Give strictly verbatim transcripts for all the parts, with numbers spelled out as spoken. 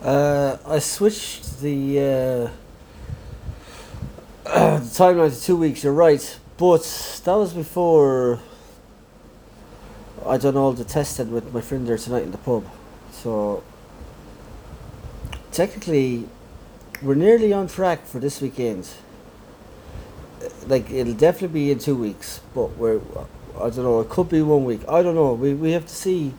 Uh, I switched the, uh, the timeline to two weeks. You're right, but that was before I done all the testing with my friend there tonight in the pub. So technically, we're nearly on track for this weekend. Like it'll definitely be in two weeks, but we're I don't know. It could be one week. I don't know. We we have to see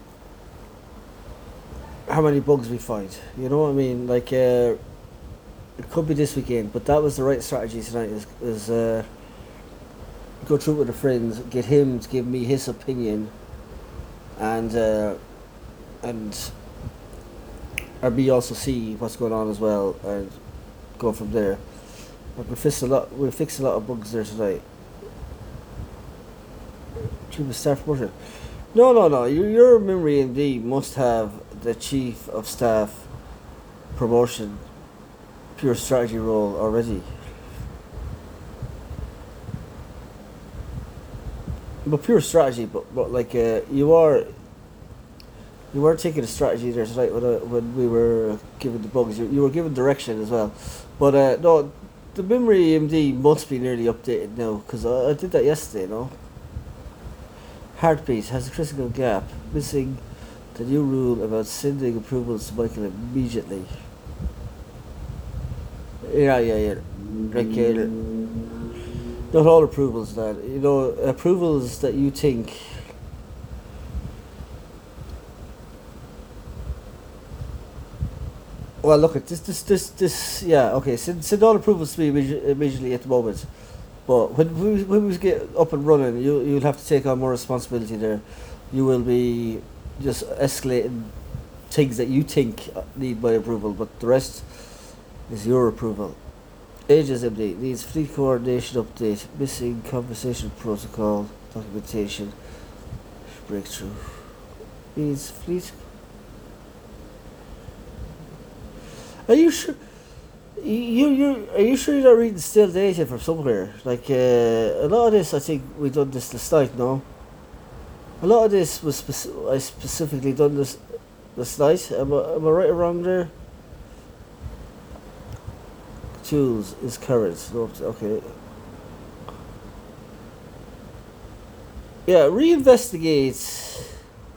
how many bugs we find. You know what I mean? Like uh, it could be this weekend, but that was the right strategy tonight. Is is uh, go through it with the friends, get him to give me his opinion, and uh, and and me also see what's going on as well, and go from there. But we fixed a lot. We fixed a lot of bugs there tonight. Chief of staff promotion. No, no, no. Your, your memory M D must have the chief of staff promotion, pure strategy role already. But pure strategy, but but like uh, you are, you were taking a strategy there tonight when uh, when we were given the bugs. You, you were given direction as well, but uh, no, the memory M D must be nearly updated now because I, I did that yesterday. No. Heartbeat has a critical gap, missing the new rule about sending approvals to Michael immediately. Yeah, yeah, yeah. Like, uh, not all approvals, that you know, approvals that you think. Well, look at this, this, this, this. Yeah, okay. Send, send all approvals to me immedi- immediately at the moment. But when we, when we get up and running, you you'll have to take on more responsibility there. You will be just escalating things that you think need my approval, but the rest is your approval. Ages update needs fleet coordination update, missing conversation protocol documentation breakthrough. Needs fleet. Are you sure? You you are you sure you're not reading still data from somewhere? Like uh, a lot of this, I think we done this this night. No, a lot of this was speci- I specifically done this this night. Am I, am I right or wrong there? Tools is current. No, okay. Yeah, reinvestigate.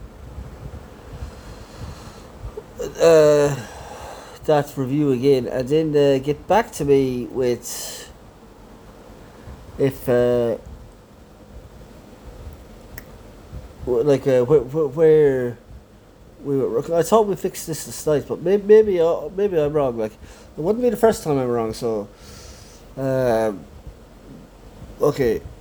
Uh, that review again, and then uh, get back to me with if uh, like uh, where, where we were. I thought we fixed this this night, but maybe maybe uh, maybe I'm wrong. Like it wouldn't be the first time I'm wrong. So, um, okay.